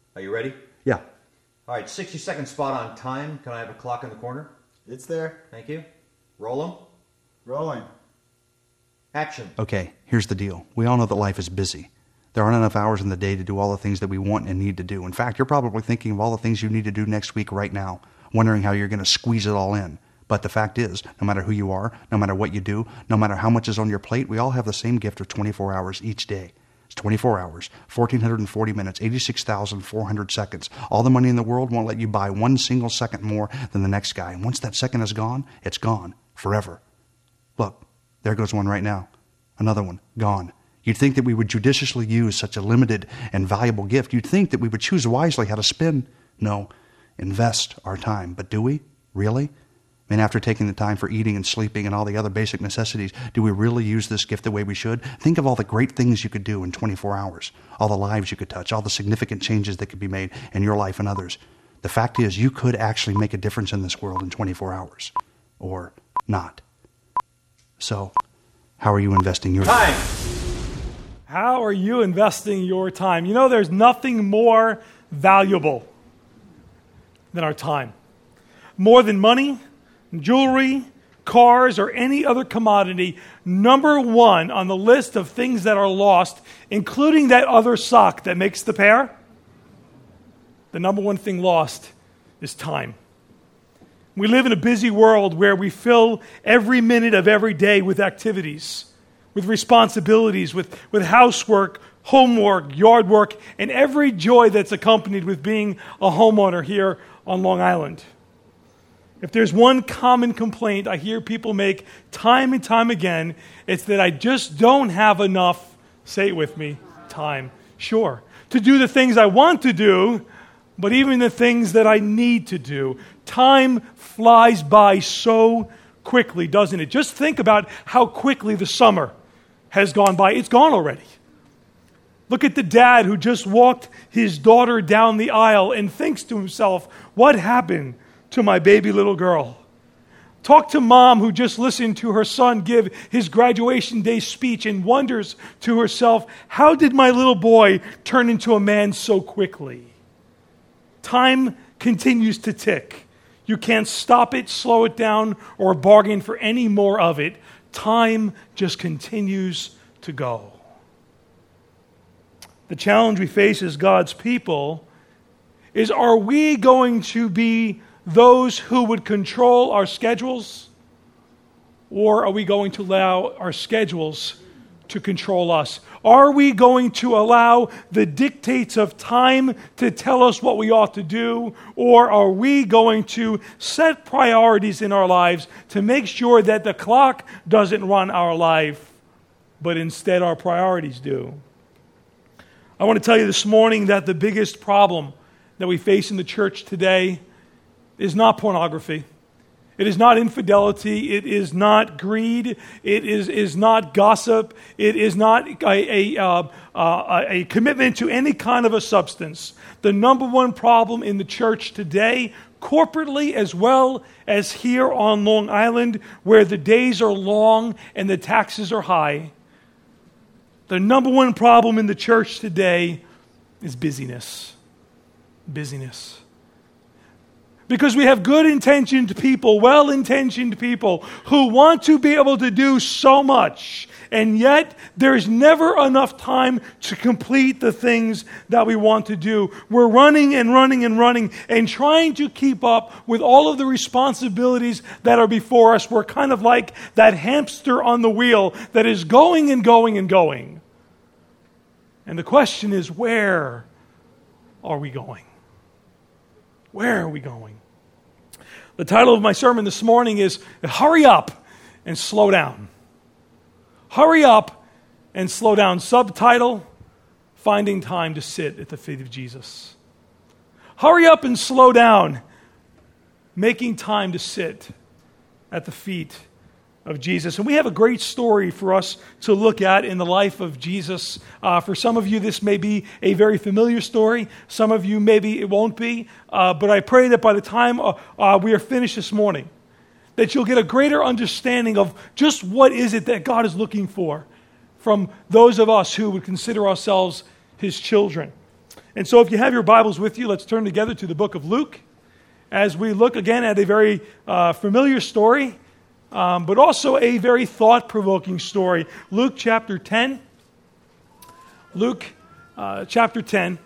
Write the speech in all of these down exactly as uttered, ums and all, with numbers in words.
Are you ready? Yeah. All right, sixty second spot on time. Can I have a clock in the corner? It's there. Thank you. Roll them. Rolling. Action. Okay, here's the deal. We all know that life is busy. There aren't enough hours in the day to do all the things that we want and need to do. In fact, you're probably thinking of all the things you need to do next week right now, wondering how you're going to squeeze it all in. But the fact is, no matter who you are, no matter what you do, no matter how much is on your plate, we all have the same gift of twenty-four hours each day. It's twenty-four hours, one thousand four hundred forty minutes, eighty-six thousand four hundred seconds. All the money in the world won't let you buy one single second more than the next guy. And once that second is gone, it's gone forever. Look, there goes one right now. Another one, gone. You'd think that we would judiciously use such a limited and valuable gift. You'd think that we would choose wisely how to spend. No, invest our time. But do we? Really? I mean, after taking the time for eating and sleeping and all the other basic necessities, do we really use this gift the way we should? Think of all the great things you could do in twenty-four hours, all the lives you could touch, all the significant changes that could be made in your life and others. The fact is, you could actually make a difference in this world in twenty-four hours, or not. So, how are you investing your time? How are you investing your time? You know, there's nothing more valuable than our time. More than money, jewelry, cars, or any other commodity, number one on the list of things that are lost, including that other sock that makes the pair, the number one thing lost is time. We live in a busy world where we fill every minute of every day with activities, with responsibilities, with, with housework, homework, yard work, and every joy that's accompanied with being a homeowner here on Long Island. If there's one common complaint I hear people make time and time again, it's that I just don't have enough, say it with me, time, sure, to do the things I want to do, but even the things that I need to do. Time flies by so quickly, doesn't it? Just think about how quickly the summer has gone by. It's gone already. Look at the dad who just walked his daughter down the aisle and thinks to himself, what happened to my baby little girl? Talk to mom who just listened to her son give his graduation day speech and wonders to herself, how did my little boy turn into a man so quickly? Time continues to tick. You can't stop it, slow it down, or bargain for any more of it. Time just continues to go. The challenge we face as God's people is, are we going to be those who would control our schedules, or are we going to allow our schedules to control us? Are we going to allow the dictates of time to tell us what we ought to do, or are we going to set priorities in our lives to make sure that the clock doesn't run our life, but instead our priorities do? I want to tell you this morning that the biggest problem that we face in the church today is not pornography. It is not infidelity. It is not greed. It is, is not gossip. It is not a, a, uh, uh, a commitment to any kind of a substance. The number one problem in the church today, corporately as well as here on Long Island, where the days are long and the taxes are high, the number one problem in the church today is busyness. Busyness. Because we have good-intentioned people, well-intentioned people who want to be able to do so much, and yet there's never enough time to complete the things that we want to do. We're running and running and running and trying to keep up with all of the responsibilities that are before us. We're kind of like that hamster on the wheel that is going and going and going. And the question is, where are we going? Where are we going? The title of my sermon this morning is Hurry Up and Slow Down. Hurry up and slow down. Subtitle, Finding Time to Sit at the Feet of Jesus. Hurry up and slow down. Making time to sit at the feet of Jesus. And we have a great story for us to look at in the life of Jesus. Uh, for some of you, this may be a very familiar story. Some of you, maybe it won't be. Uh, but I pray that by the time uh, uh, we are finished this morning, that you'll get a greater understanding of just what is it that God is looking for from those of us who would consider ourselves His children. And so if you have your Bibles with you, let's turn together to the book of Luke as we look again at a very uh, familiar story, um, but also a very thought-provoking story. Luke chapter ten. Luke uh, chapter ten.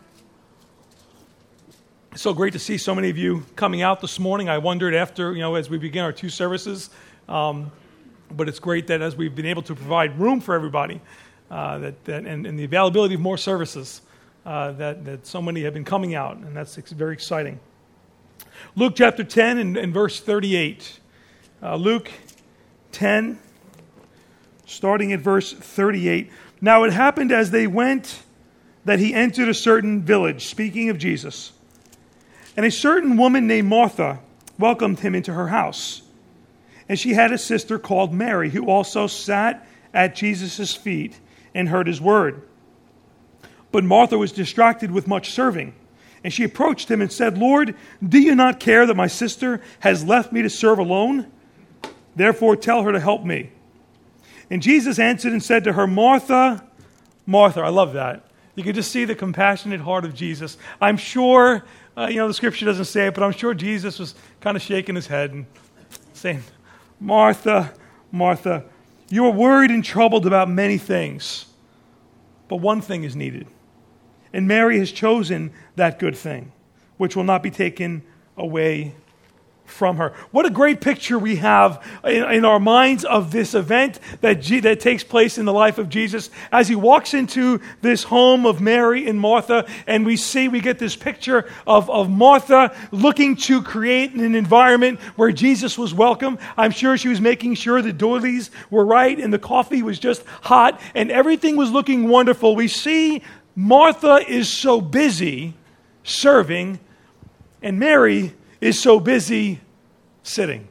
It's so great to see so many of you coming out this morning. I wondered after, you know, as we begin our two services, um, but it's great that as we've been able to provide room for everybody, uh, that, that and, and the availability of more services, uh, that, that so many have been coming out, and that's ex- very exciting. Luke chapter ten and, and verse thirty-eight. Uh, Luke ten, starting at verse thirty-eight. Now it happened as they went that he entered a certain village, speaking of Jesus. And a certain woman named Martha welcomed him into her house. And she had a sister called Mary, who also sat at Jesus' feet and heard his word. But Martha was distracted with much serving. And she approached him and said, Lord, do you not care that my sister has left me to serve alone? Therefore tell her to help me. And Jesus answered and said to her, Martha, Martha, I love that. You can just see the compassionate heart of Jesus. I'm sure, uh, you know, the scripture doesn't say it, but I'm sure Jesus was kind of shaking his head and saying, Martha, Martha, you are worried and troubled about many things, but one thing is needed. And Mary has chosen that good thing, which will not be taken away from her. What a great picture we have in, in our minds of this event that, G, that takes place in the life of Jesus as he walks into this home of Mary and Martha, and we see, we get this picture of, of Martha looking to create an environment where Jesus was welcome. I'm sure she was making sure the doilies were right and the coffee was just hot and everything was looking wonderful. We see Martha is so busy serving, and Mary is so busy sitting.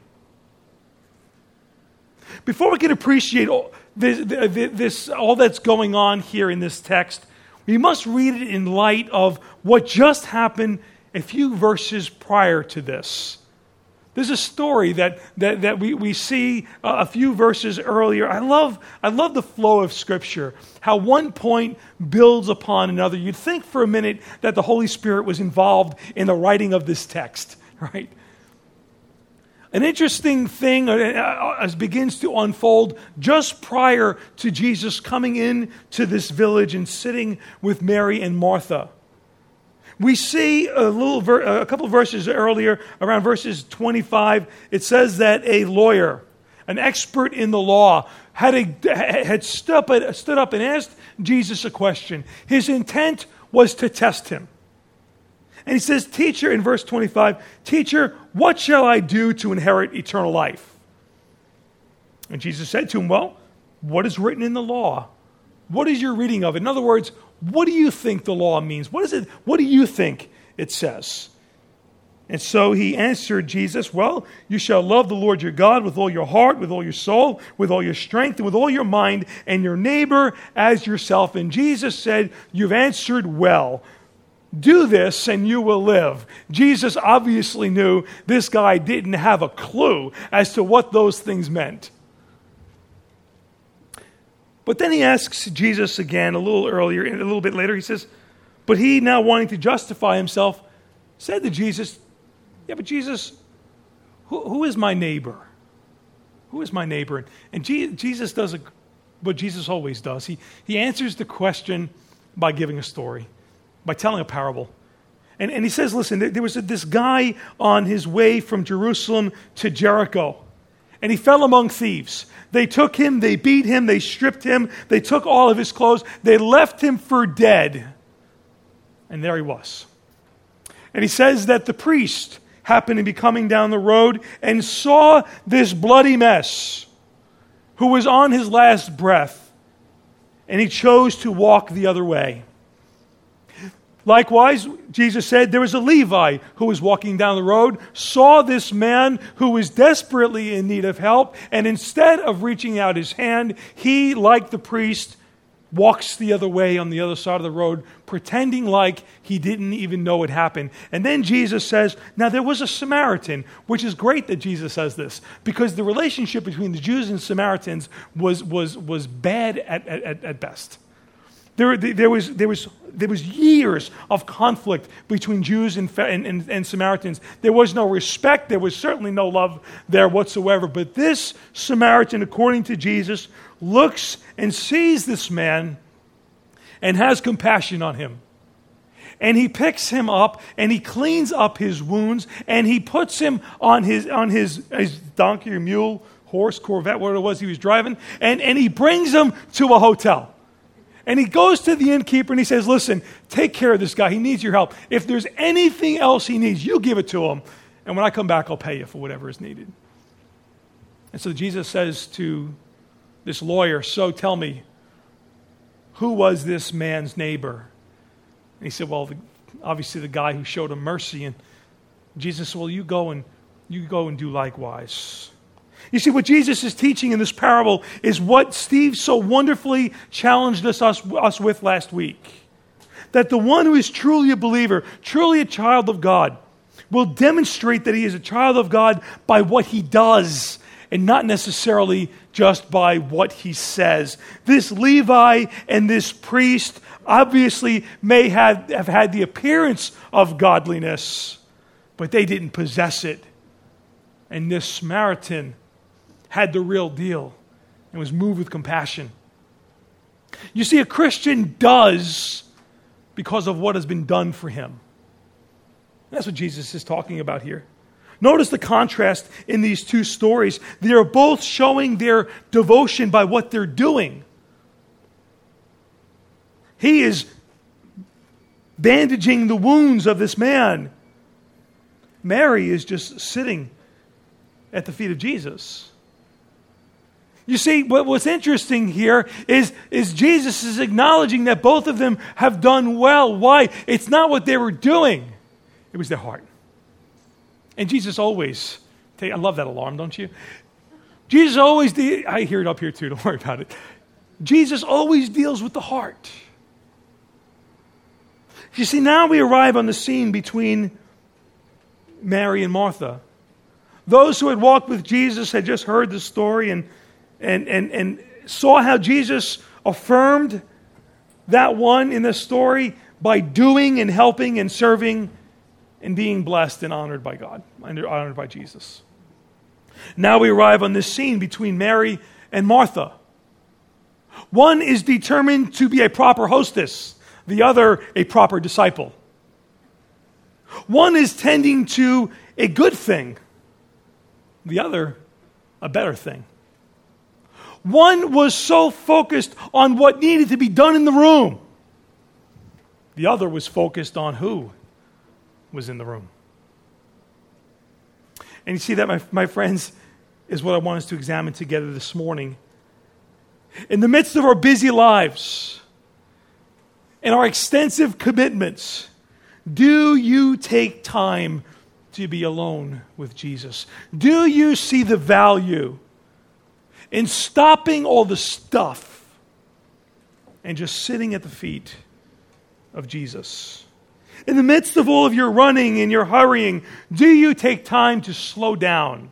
Before we can appreciate all this, this, all that's going on here in this text, we must read it in light of what just happened a few verses prior to this. There's a story that that, that we, we see a few verses earlier. I love I love the flow of Scripture, how one point builds upon another. You'd think for a minute that the Holy Spirit was involved in the writing of this text, right? An interesting thing uh, begins to unfold just prior to Jesus coming in to this village and sitting with Mary and Martha. We see a little, ver- a couple of verses earlier, around verses twenty-five. It says that a lawyer, an expert in the law, had a, had stood up, stood up and asked Jesus a question. His intent was to test him. And he says, Teacher, in verse twenty-five, Teacher, what shall I do to inherit eternal life? And Jesus said to him, well, what is written in the law? What is your reading of it? In other words, what do you think the law means? What is it? What do you think it says? And so he answered Jesus, well, you shall love the Lord your God with all your heart, with all your soul, with all your strength, and with all your mind, and your neighbor as yourself. And Jesus said, you've answered well. Do this and you will live. Jesus obviously knew this guy didn't have a clue as to what those things meant. But then he asks Jesus again a little earlier, a little bit later, he says, but he, now wanting to justify himself, said to Jesus, yeah, but Jesus, who, who is my neighbor? Who is my neighbor? And, and G, Jesus does a, what Jesus always does. He, he answers the question by giving a story, by telling a parable. And, and he says, listen, there, there was a, this guy on his way from Jerusalem to Jericho, and he fell among thieves. They took him, they beat him, they stripped him, they took all of his clothes, they left him for dead. And there he was. And he says that the priest happened to be coming down the road and saw this bloody mess, who was on his last breath, and he chose to walk the other way. Likewise, Jesus said there was a Levi who was walking down the road, saw this man who was desperately in need of help, and instead of reaching out his hand, he, like the priest, walks the other way on the other side of the road, pretending like he didn't even know it happened. And then Jesus says, now there was a Samaritan, which is great that Jesus says this, because the relationship between the Jews and Samaritans was, was, was bad at, at, at best. There, there was, there was there was years of conflict between Jews and, and, and, and Samaritans. There was no respect. There was certainly no love there whatsoever. But this Samaritan, according to Jesus, looks and sees this man and has compassion on him. And he picks him up and he cleans up his wounds and he puts him on his on his, his donkey or mule, horse, Corvette, whatever it was he was driving, and, and he brings him to a hotel. And he goes to the innkeeper and he says, listen, take care of this guy. He needs your help. If there's anything else he needs, you give it to him. And when I come back, I'll pay you for whatever is needed. And so Jesus says to this lawyer, so tell me, who was this man's neighbor? And he said, well, the, obviously the guy who showed him mercy. And Jesus said, well, you go and you go and do likewise. You see, what Jesus is teaching in this parable is what Steve so wonderfully challenged us, us, us with last week. That the one who is truly a believer, truly a child of God, will demonstrate that he is a child of God by what he does and not necessarily just by what he says. This Levi and this priest obviously may have, have had the appearance of godliness, but they didn't possess it. And this Samaritan had the real deal and was moved with compassion. You see, a Christian does because of what has been done for him. That's what Jesus is talking about here. Notice the contrast in these two stories. They are both showing their devotion by what they're doing. He is bandaging the wounds of this man. Mary is just sitting at the feet of Jesus. You see, what, what's interesting here is, is Jesus is acknowledging that both of them have done well. Why? It's not what they were doing. It was their heart. And Jesus always, take, I love that alarm, don't you? Jesus always, de- I hear it up here too, don't worry about it. Jesus always deals with the heart. You see, now we arrive on the scene between Mary and Martha. Those who had walked with Jesus had just heard the story and, and, and, and saw how Jesus affirmed that one in the story by doing and helping and serving and being blessed and honored by God, honored by Jesus. Now we arrive on this scene between Mary and Martha. One is determined to be a proper hostess, the other a proper disciple. One is tending to a good thing, the other a better thing. One was so focused on what needed to be done in the room. The other was focused on who was in the room. And you see that, my, my friends, is what I want us to examine together this morning. In the midst of our busy lives and our extensive commitments, do you take time to be alone with Jesus? Do you see the value in stopping all the stuff and just sitting at the feet of Jesus? In the midst of all of your running and your hurrying, do you take time to slow down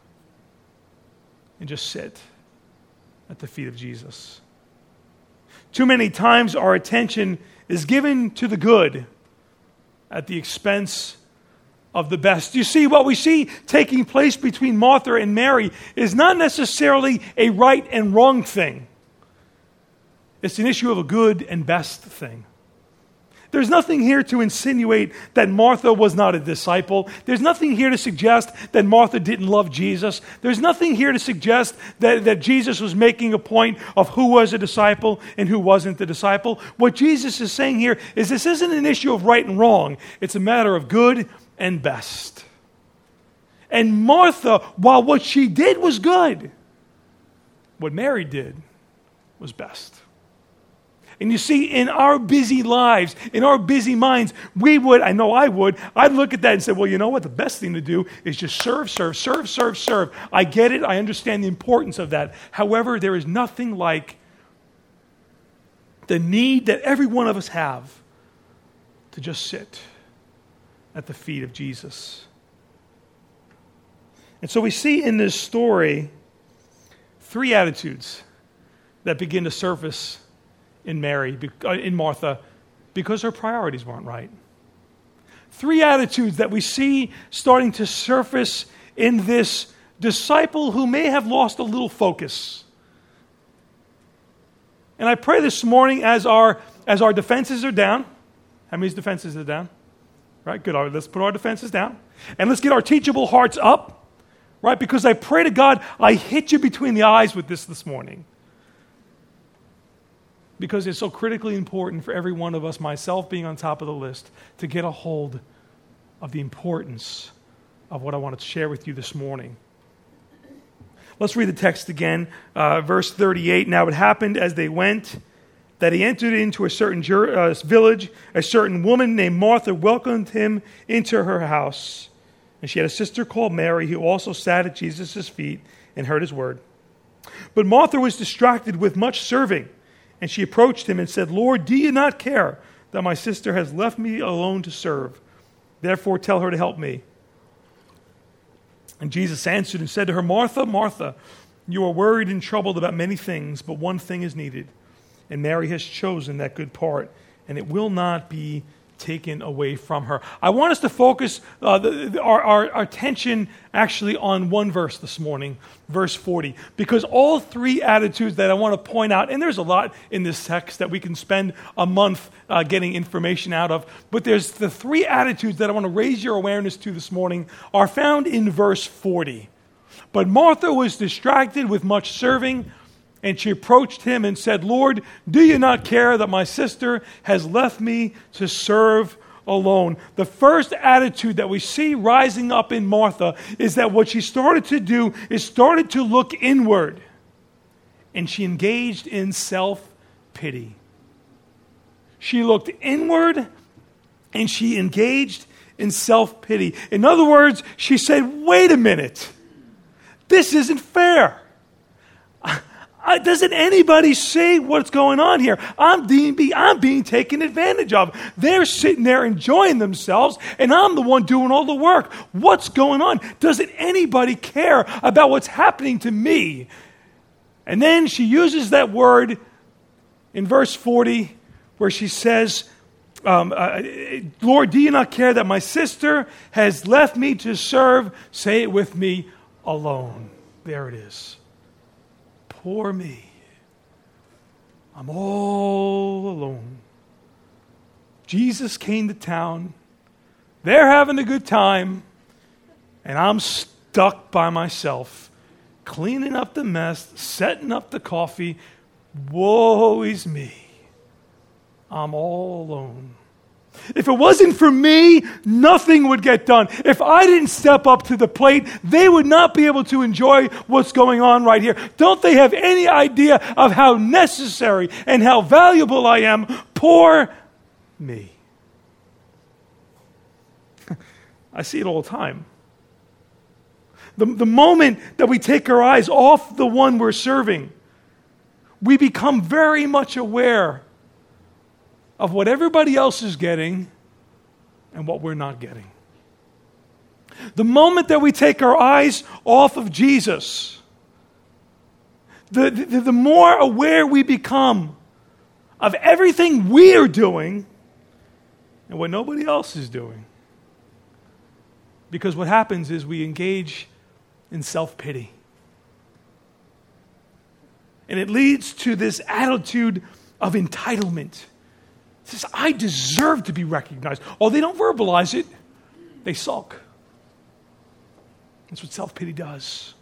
and just sit at the feet of Jesus? Too many times our attention is given to the good at the expense of the best. You see, what we see taking place between Martha and Mary is not necessarily a right and wrong thing. It's an issue of a good and best thing. There's nothing here to insinuate that Martha was not a disciple. There's nothing here to suggest that Martha didn't love Jesus. There's nothing here to suggest that, that Jesus was making a point of who was a disciple and who wasn't a disciple. What Jesus is saying here is this isn't an issue of right and wrong. It's a matter of good and best. And Martha, while what she did was good, what Mary did was best. And you see, in our busy lives, in our busy minds, we would, I know I would, I'd look at that and say, well, you know what? The best thing to do is just serve, serve, serve, serve, serve. I get it. I understand the importance of that. However, there is nothing like the need that every one of us have to just sit at the feet of Jesus. And so we see in this story three attitudes that begin to surface in Mary, in Martha, because her priorities weren't right. Three attitudes that we see starting to surface in this disciple who may have lost a little focus. And I pray this morning as our as our defenses are down. How many defenses are down? Right, good. All right, let's put our defenses down. And let's get our teachable hearts up. Right, because I pray to God, I hit you between the eyes with this this morning. Because it's so critically important for every one of us, myself being on top of the list, to get a hold of the importance of what I want to share with you this morning. Let's read the text again, uh, verse thirty-eight. Now it happened as they went that he entered into a certain jur- uh, village. A certain woman named Martha welcomed him into her house. And she had a sister called Mary who also sat at Jesus' feet and heard his word. But Martha was distracted with much serving. And she approached him and said, Lord, do you not care that my sister has left me alone to serve? Therefore tell her to help me. And Jesus answered and said to her, Martha, Martha, you are worried and troubled about many things, but one thing is needed. And Mary has chosen that good part, and it will not be taken away from her. I want us to focus uh, the, the, our, our, our attention actually on one verse this morning, verse forty, because all three attitudes that I want to point out, and there's a lot in this text that we can spend a month uh, getting information out of, but there's the three attitudes that I want to raise your awareness to this morning are found in verse forty. But Martha was distracted with much serving, and she approached him and said, Lord, do you not care that my sister has left me to serve alone? The first attitude that we see rising up in Martha is that what she started to do is started to look inward. And she engaged in self-pity. She looked inward and she engaged in self-pity. In other words, she said, wait a minute. This isn't fair. Uh, doesn't anybody see what's going on here? I'm being, I'm being taken advantage of. They're sitting there enjoying themselves, and I'm the one doing all the work. What's going on? Doesn't anybody care about what's happening to me? And then she uses that word in verse forty where she says, um, uh, Lord, do you not care that my sister has left me to serve? Say it with me, alone. There it is. Poor me. I'm all alone. Jesus came to town. They're having a good time. And I'm stuck by myself, cleaning up the mess, setting up the coffee. Woe is me. I'm all alone. If it wasn't for me, nothing would get done. If I didn't step up to the plate, they would not be able to enjoy what's going on right here. Don't they have any idea of how necessary and how valuable I am? Poor me. I see it all the time. The, the moment that we take our eyes off the one we're serving, we become very much aware of what everybody else is getting and what we're not getting. The moment that we take our eyes off of Jesus, the, the, the more aware we become of everything we are doing and what nobody else is doing. Because what happens is we engage in self-pity. And it leads to this attitude of entitlement. It says, I deserve to be recognized. Oh, they don't verbalize it. They sulk. That's what self-pity does.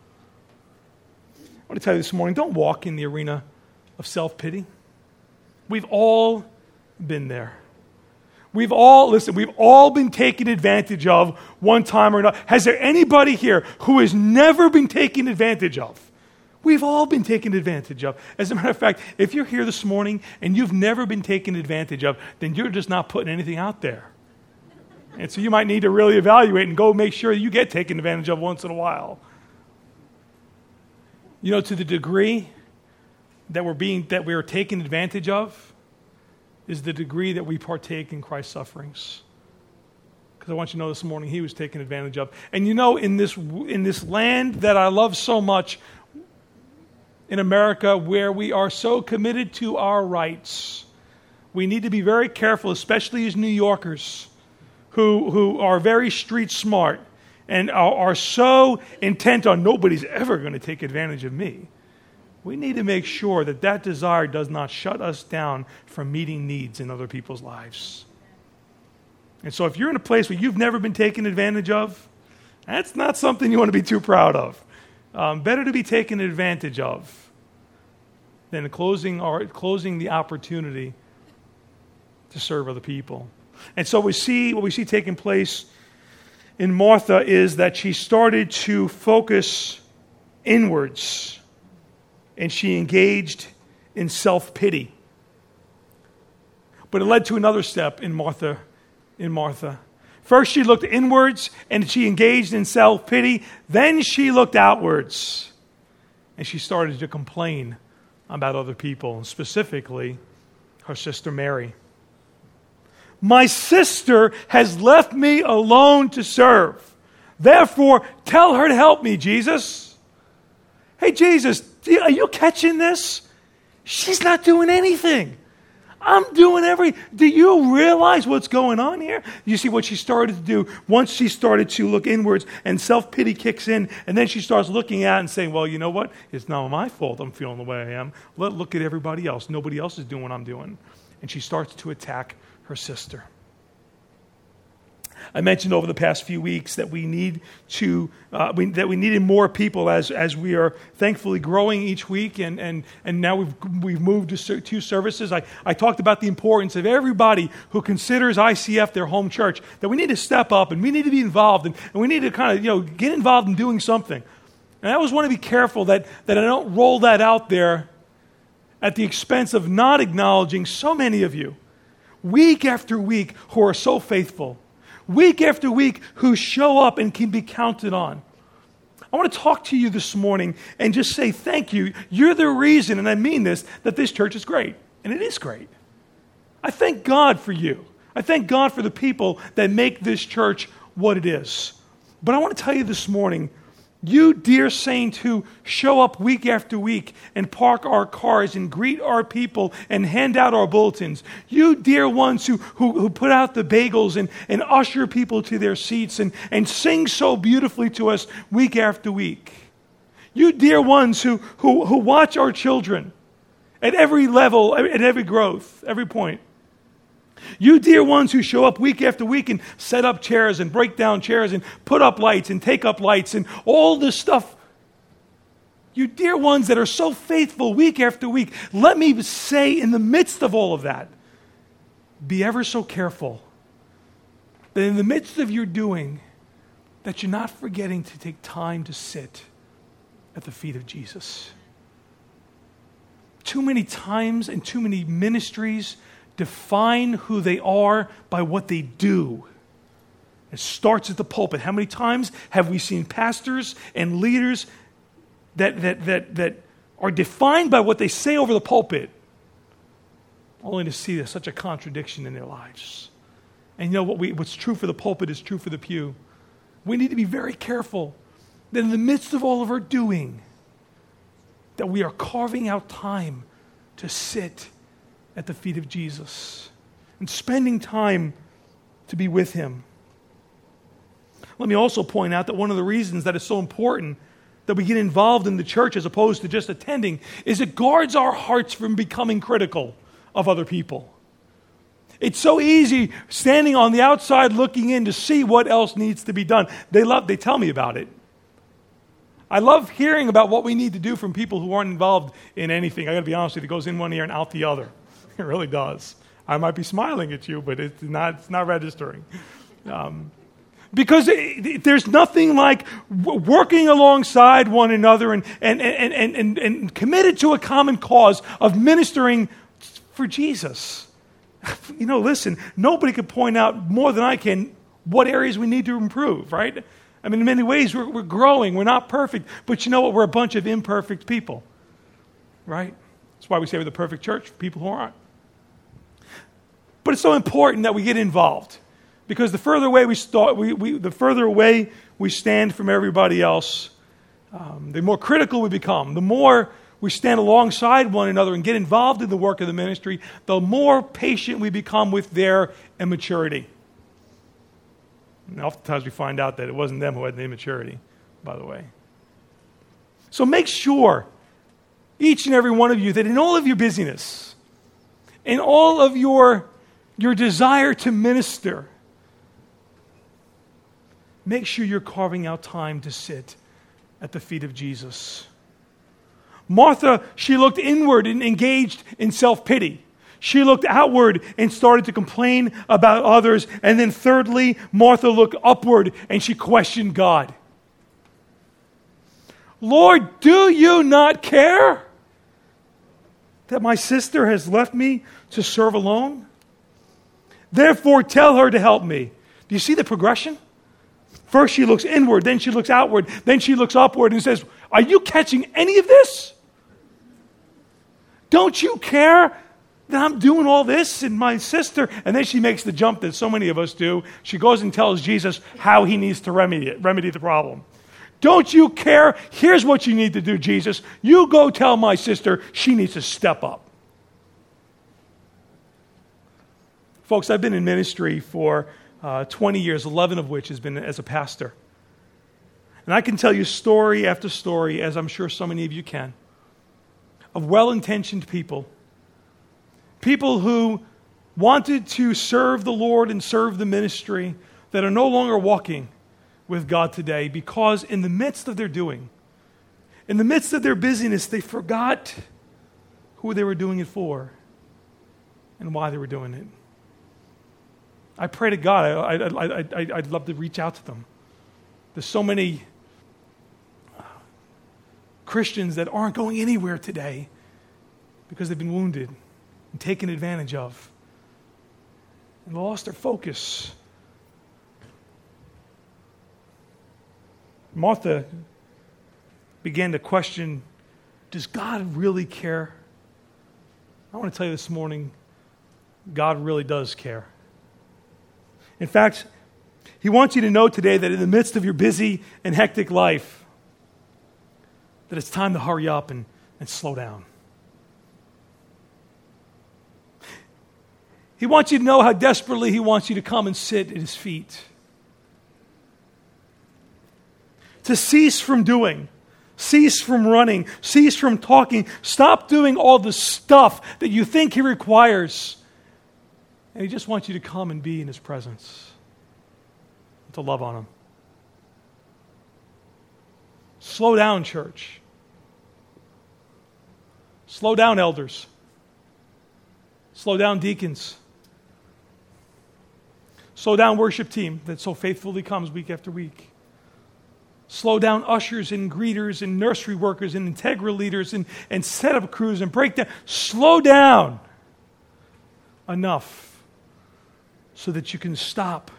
I want to tell you this morning, don't walk in the arena of self-pity. We've all been there. We've all, listen, we've all been taken advantage of one time or another. Has there anybody here who has never been taken advantage of? We've all been taken advantage of. As a matter of fact, if you're here this morning and you've never been taken advantage of, then you're just not putting anything out there. And so you might need to really evaluate and go make sure you get taken advantage of once in a while. You know, to the degree that we're being that we are taken advantage of is the degree that we partake in Christ's sufferings. Because I want you to know this morning he was taken advantage of. And you know, in this in this land that I love so much, in America, where we are so committed to our rights, We need to be very careful, especially as New Yorkers who, who are very street smart and are, are so intent on nobody's ever going to take advantage of me. We need to make sure that that desire does not shut us down from meeting needs in other people's lives. And so if you're in a place where you've never been taken advantage of, that's not something you want to be too proud of. Um, better to be taken advantage of than closing, or closing the opportunity to serve other people. And so we see what we see taking place in Martha is that she started to focus inwards, and she engaged in self-pity. But it led to another step in Martha. In Martha, first she looked inwards and she engaged in self-pity. Then she looked outwards, and she started to complain about other people, specifically her sister Mary. My sister has left me alone to serve. Therefore, tell her to help me, Jesus. Hey, Jesus, are you catching this? She's not doing anything. I'm doing every... Do you realize what's going on here? You see what she started to do once she started to look inwards and self-pity kicks in, and then she starts looking at it and saying, well, you know what? It's not my fault I'm feeling the way I am. Let look at everybody else. Nobody else is doing what I'm doing. And she starts to attack her sister. I mentioned over the past few weeks that we need to uh, we, that we needed more people as as we are thankfully growing each week, and and and now we've we've moved to two services. I, I talked about the importance of everybody who considers I C F their home church, that we need to step up and we need to be involved, and, and we need to kind of you know get involved in doing something. And I always want to be careful that that I don't roll that out there at the expense of not acknowledging so many of you, week after week, who are so faithful. Week after week, who show up and can be counted on. I want to talk to you this morning and just say thank you. You're the reason, and I mean this, that this church is great. And it is great. I thank God for you. I thank God for the people that make this church what it is. But I want to tell you this morning, you dear saint who show up week after week and park our cars and greet our people and hand out our bulletins. You dear ones who, who, who put out the bagels and, and usher people to their seats and, and sing so beautifully to us week after week. You dear ones who, who, who watch our children at every level, at every growth, every point. You dear ones who show up week after week and set up chairs and break down chairs and put up lights and take up lights and all this stuff. You dear ones that are so faithful week after week. Let me say in the midst of all of that, be ever so careful that in the midst of your doing, that you're not forgetting to take time to sit at the feet of Jesus. Too many times and too many ministries define who they are by what they do. It starts at the pulpit. How many times have we seen pastors and leaders that that that that are defined by what they say over the pulpit, only to see there's such a contradiction in their lives? And you know what? We, what's true for the pulpit is true for the pew. We need to be very careful that in the midst of all of our doing, that we are carving out time to sit at the feet of Jesus and spending time to be with him. Let me also point out that one of the reasons that it's so important that we get involved in the church as opposed to just attending is it guards our hearts from becoming critical of other people. It's so easy standing on the outside looking in to see what else needs to be done. They love, they tell me about it. I love hearing about what we need to do from people who aren't involved in anything. I got to be honest with you, it goes in one ear and out the other. It really does. I might be smiling at you, but it's not, it's not registering. Um, because it, it, there's nothing like w- working alongside one another and, and, and, and, and, and committed to a common cause of ministering for Jesus. You know, listen, nobody could point out more than I can what areas we need to improve, right? I mean, in many ways, we're, we're growing. We're not perfect. But you know what? We're a bunch of imperfect people, right? That's why we say we're the perfect church for people who aren't. But it's so important that we get involved, because the further away we start, we, we the further away we stand from everybody else, um, the more critical we become. The more we stand alongside one another and get involved in the work of the ministry, the more patient we become with their immaturity. And oftentimes we find out that it wasn't them who had the immaturity, by the way. So make sure, each and every one of you, that in all of your busyness, in all of your, your desire to minister, make sure you're carving out time to sit at the feet of Jesus. Martha, she looked inward and engaged in self-pity. She looked outward and started to complain about others. And then thirdly, Martha looked upward and she questioned God. Lord, do you not care that my sister has left me to serve alone? Therefore, tell her to help me. Do you see the progression? First she looks inward, then she looks outward, then she looks upward and says, are you catching any of this? Don't you care that I'm doing all this and my sister? And then she makes the jump that so many of us do. She goes and tells Jesus how he needs to remedy it, remedy the problem. Don't you care? Here's what you need to do, Jesus. You go tell my sister she needs to step up. Folks, I've been in ministry for uh, twenty years, eleven of which has been as a pastor. And I can tell you story after story, as I'm sure so many of you can, of well-intentioned people, people who wanted to serve the Lord and serve the ministry that are no longer walking with God today because in the midst of their doing, in the midst of their busyness, they forgot who they were doing it for and why they were doing it. I pray to God, I, I, I, I, I'd love to reach out to them. There's so many Christians that aren't going anywhere today because they've been wounded and taken advantage of and lost their focus. Martha began to question, does God really care? I want to tell you this morning, God really does care. In fact, he wants you to know today that in the midst of your busy and hectic life, that it's time to hurry up and, and slow down. He wants you to know how desperately he wants you to come and sit at his feet. To cease from doing, cease from running, cease from talking, stop doing all the stuff that you think he requires. And he just wants you to come and be in his presence, to love on him. Slow down, church. Slow down, elders. Slow down, deacons. Slow down, worship team that so faithfully comes week after week. Slow down, ushers and greeters and nursery workers and integral leaders and, and setup crews and breakdown. Slow down enough so that you can stop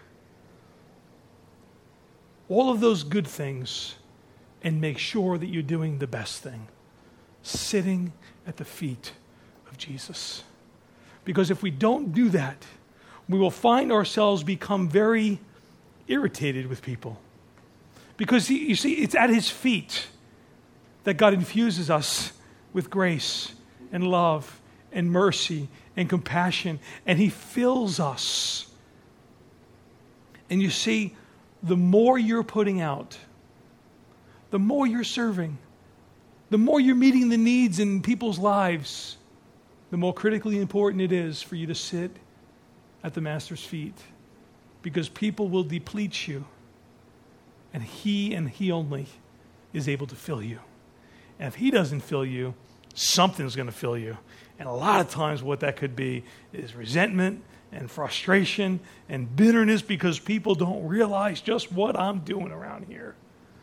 all of those good things and make sure that you're doing the best thing, sitting at the feet of Jesus. Because if we don't do that, we will find ourselves become very irritated with people. Because, you see, it's at his feet that God infuses us with grace and love and mercy and compassion, and he fills us. And you see, the more you're putting out, the more you're serving, the more you're meeting the needs in people's lives, the more critically important it is for you to sit at the Master's feet, because people will deplete you, and he and he only is able to fill you. And if he doesn't fill you, something's going to fill you. And a lot of times what that could be is resentment and frustration and bitterness because people don't realize just what I'm doing around here.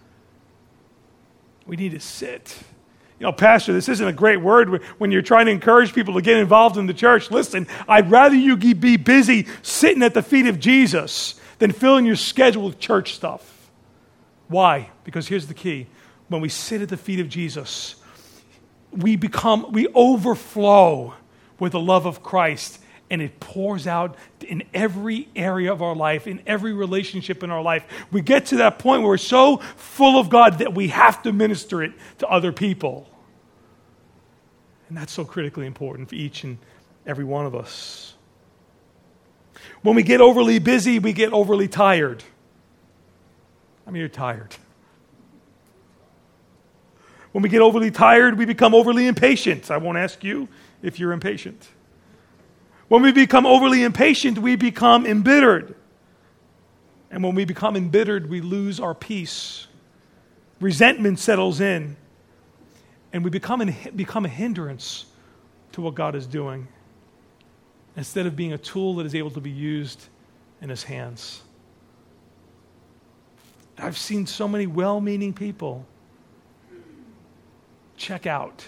We need to sit. You know, Pastor, this isn't a great word when you're trying to encourage people to get involved in the church. Listen, I'd rather you be busy sitting at the feet of Jesus than filling your schedule with church stuff. Why? Because here's the key. When we sit at the feet of Jesus, we become, we overflow with the love of Christ, and it pours out in every area of our life, in every relationship in our life. We get to that point where we're so full of God that we have to minister it to other people. And that's so critically important for each and every one of us. When we get overly busy, we get overly tired. I mean, you're tired. When we get overly tired, we become overly impatient. I won't ask you if you're impatient. When we become overly impatient, we become embittered. And when we become embittered, we lose our peace. Resentment settles in. And we become, an, become a hindrance to what God is doing, instead of being a tool that is able to be used in His hands. I've seen so many well-meaning people check out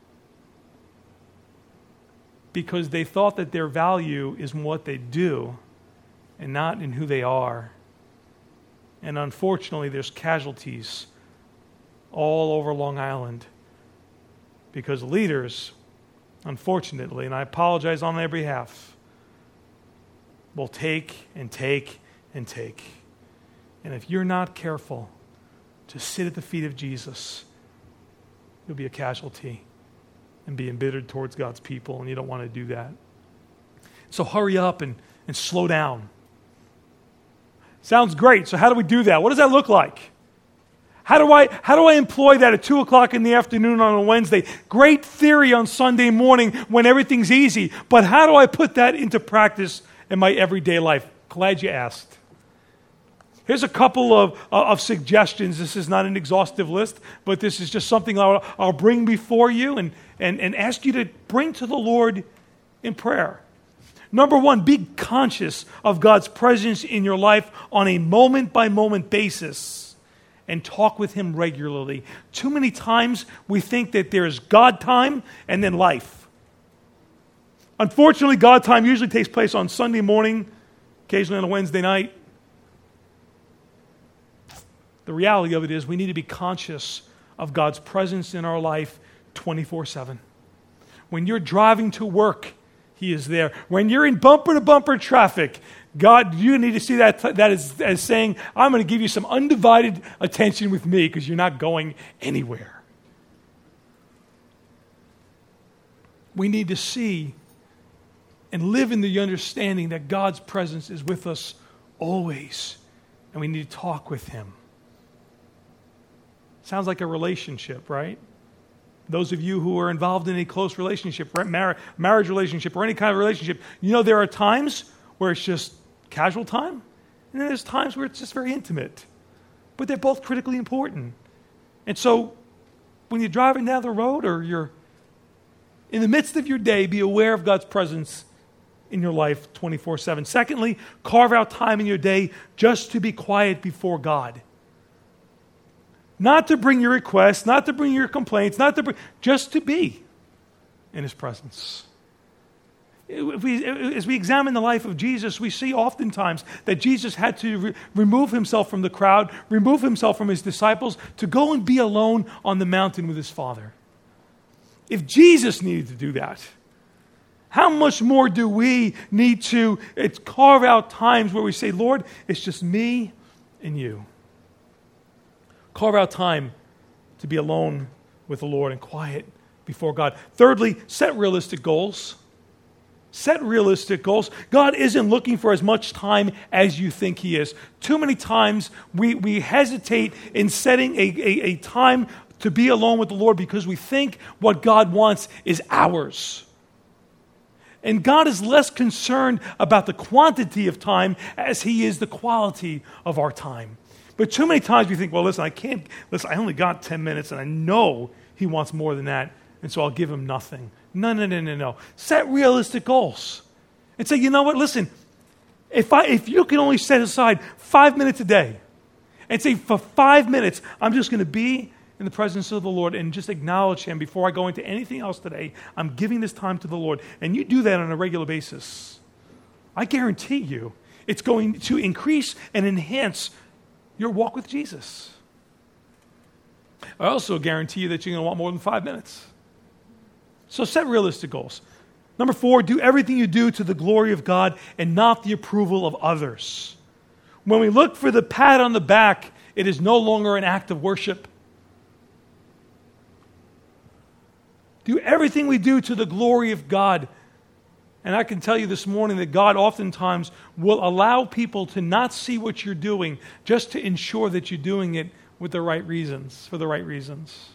because they thought that their value is in what they do and not in who they are. And unfortunately, there's casualties all over Long Island because leaders, unfortunately, and I apologize on their behalf, will take and take and take. And if you're not careful to sit at the feet of Jesus, you'll be a casualty and be embittered towards God's people, and you don't want to do that. So hurry up and, and slow down. Sounds great. So how do we do that? What does that look like? How do I how do I employ that at two o'clock in the afternoon on a Wednesday? Great theory on Sunday morning when everything's easy. But how do I put that into practice in my everyday life? Glad you asked. Here's a couple of, uh, of suggestions. This is not an exhaustive list, but this is just something I'll, I'll bring before you and, and, and ask you to bring to the Lord in prayer. Number one, be conscious of God's presence in your life on a moment-by-moment basis and talk with Him regularly. Too many times we think that there's God time and then life. Unfortunately, God time usually takes place on Sunday morning, occasionally on a Wednesday night. The reality of it is we need to be conscious of God's presence in our life twenty-four seven. When you're driving to work, He is there. When you're in bumper-to-bumper traffic, God, you need to see that, that as, as saying, I'm going to give you some undivided attention with me because you're not going anywhere. We need to see and live in the understanding that God's presence is with us always, and we need to talk with Him. Sounds like a relationship, right? Those of you who are involved in a close relationship, mar- marriage relationship, or any kind of relationship, you know there are times where it's just casual time, and then there's times where it's just very intimate. But they're both critically important. And so when you're driving down the road or you're in the midst of your day, be aware of God's presence in your life twenty-four seven. Secondly, carve out time in your day just to be quiet before God. Not to bring your requests, not to bring your complaints, not to bring, just to be in His presence. If we, as we examine the life of Jesus, we see oftentimes that Jesus had to re- remove Himself from the crowd, remove Himself from His disciples, to go and be alone on the mountain with His Father. If Jesus needed to do that, how much more do we need to it's carve out times where we say, Lord, it's just me and You. Carve out time to be alone with the Lord and quiet before God. Thirdly, set realistic goals. Set realistic goals. God isn't looking for as much time as you think He is. Too many times we, we hesitate in setting a, a, a time to be alone with the Lord because we think what God wants is ours. And God is less concerned about the quantity of time as He is the quality of our time. But too many times we think, well, listen, I can't, listen, I only got ten minutes and I know He wants more than that, and so I'll give Him nothing. No, no, no, no, no. Set realistic goals. And say, you know what, listen, if I if you can only set aside five minutes a day, and say for five minutes, I'm just going to be in the presence of the Lord and just acknowledge Him before I go into anything else today. I'm giving this time to the Lord. And you do that on a regular basis. I guarantee you it's going to increase and enhance your walk with Jesus. I also guarantee you that you're going to want more than five minutes. So set realistic goals. Number four, do everything you do to the glory of God and not the approval of others. When we look for the pat on the back, it is no longer an act of worship. Do everything we do to the glory of God. And I can tell you this morning that God oftentimes will allow people to not see what you're doing just to ensure that you're doing it with the right reasons, for the right reasons.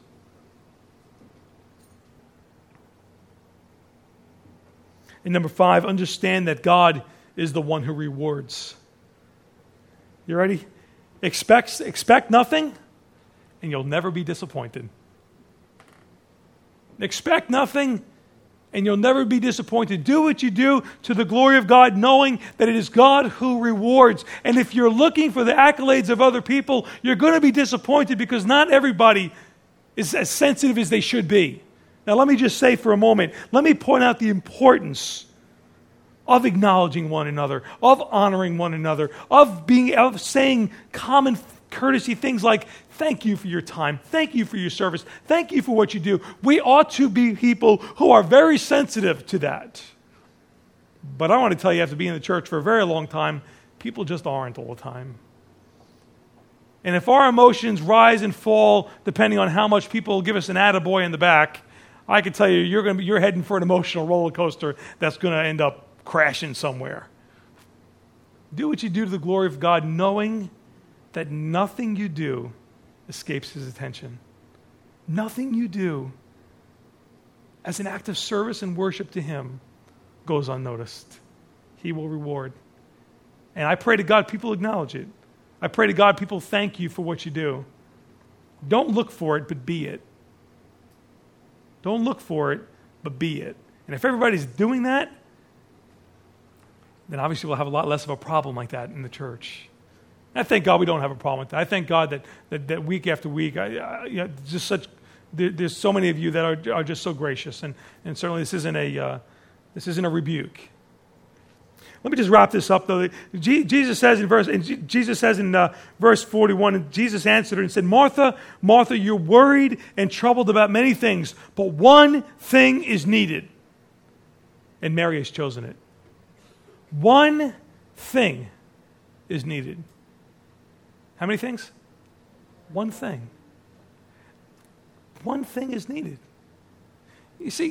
And number five, understand that God is the one who rewards. You ready? Expect, expect nothing, and you'll never be disappointed. Expect nothing, and you'll never be disappointed. Do what you do to the glory of God, knowing that it is God who rewards. And if you're looking for the accolades of other people, you're going to be disappointed because not everybody is as sensitive as they should be. Now, let me just say for a moment, let me point out the importance of acknowledging one another, of honoring one another, of being of saying common courtesy things like, thank you for your time, thank you for your service, thank you for what you do. We ought to be people who are very sensitive to that. But I want to tell you, after being in the church for a very long time, people just aren't all the time. And if our emotions rise and fall depending on how much people give us an attaboy in the back, I can tell you, you're going to be, you're heading for an emotional roller coaster that's going to end up crashing somewhere. Do what you do to the glory of God, knowing that nothing you do escapes His attention. Nothing you do as an act of service and worship to Him goes unnoticed. He will reward. And I pray to God people acknowledge it. I pray to God people thank you for what you do. Don't look for it, but be it. Don't look for it, but be it. And if everybody's doing that, then obviously we'll have a lot less of a problem like that in the church. I thank God we don't have a problem with that. I thank God that that, that week after week, I, I, you know, just such there, there's so many of you that are are just so gracious, and and certainly this isn't a uh, this isn't a rebuke. Let me just wrap this up though. Jesus says in verse and Jesus says in uh, verse forty-one, and Jesus answered her and said, "Martha, Martha, you're worried and troubled about many things, but one thing is needed, and Mary has chosen it." One thing is needed. How many things? One thing. One thing is needed. You see,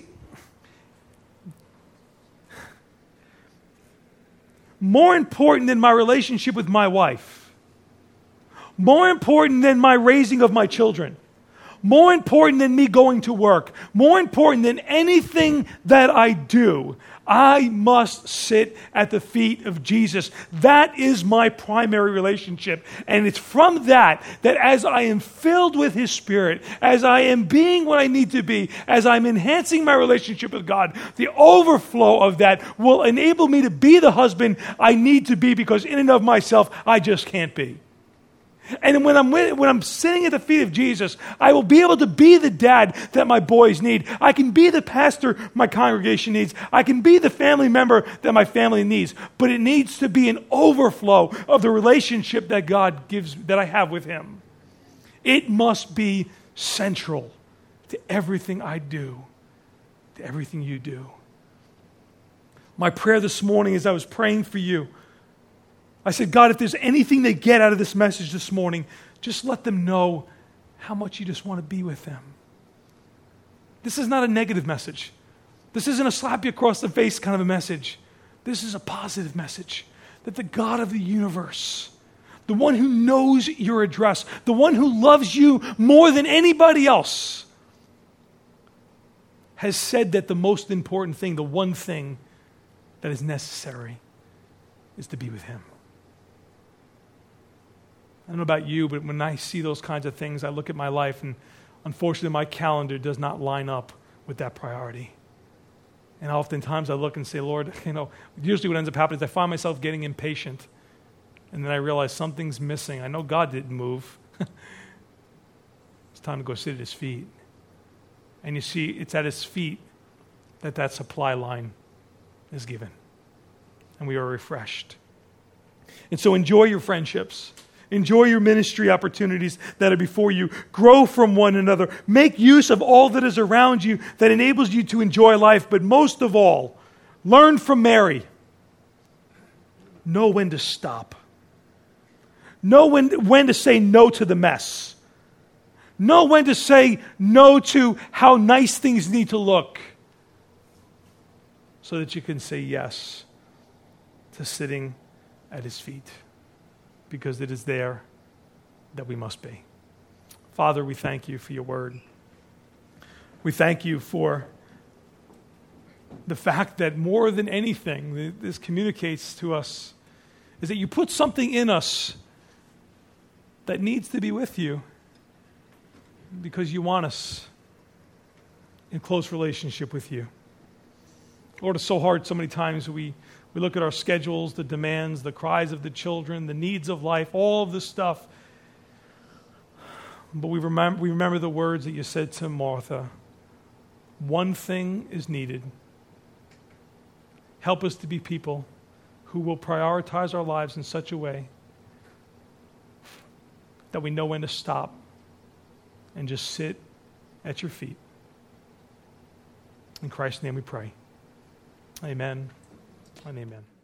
more important than my relationship with my wife, more important than my raising of my children, more important than me going to work, more important than anything that I do, I must sit at the feet of Jesus. That is my primary relationship. And it's from that, that as I am filled with His Spirit, as I am being what I need to be, as I'm enhancing my relationship with God, the overflow of that will enable me to be the husband I need to be, because in and of myself, I just can't be. And when I'm with, when I'm sitting at the feet of Jesus, I will be able to be the dad that my boys need. I can be the pastor my congregation needs. I can be the family member that my family needs. But it needs to be an overflow of the relationship that God gives, that I have with Him. It must be central to everything I do, to everything you do. My prayer this morning as I was praying for you, I said, God, if there's anything they get out of this message this morning, just let them know how much you just want to be with them. This is not a negative message. This isn't a slap you across the face kind of a message. This is a positive message that the God of the universe, the one who knows your address, the one who loves you more than anybody else, has said that the most important thing, the one thing that is necessary, is to be with Him. I don't know about you, but when I see those kinds of things, I look at my life, and unfortunately my calendar does not line up with that priority. And oftentimes I look and say, Lord, you know, usually what ends up happening is I find myself getting impatient, and then I realize something's missing. I know God didn't move. It's time to go sit at His feet. And you see, it's at His feet that that supply line is given, and we are refreshed. And so enjoy your friendships. Enjoy your ministry opportunities that are before you. Grow from one another. Make use of all that is around you that enables you to enjoy life. But most of all, learn from Mary. Know when to stop. Know when, when to say no to the mess. Know when to say no to how nice things need to look so that you can say yes to sitting at his feet, because it is there that we must be. Father, we thank you for your word. We thank you for the fact that more than anything, this communicates to us, is that you put something in us that needs to be with you because you want us in close relationship with you. Lord, it's so hard so many times we, we look at our schedules, the demands, the cries of the children, the needs of life, all of this stuff. But we remember, we remember the words that you said to Martha. One thing is needed. Help us to be people who will prioritize our lives in such a way that we know when to stop and just sit at your feet. In Christ's name we pray. Amen and amen.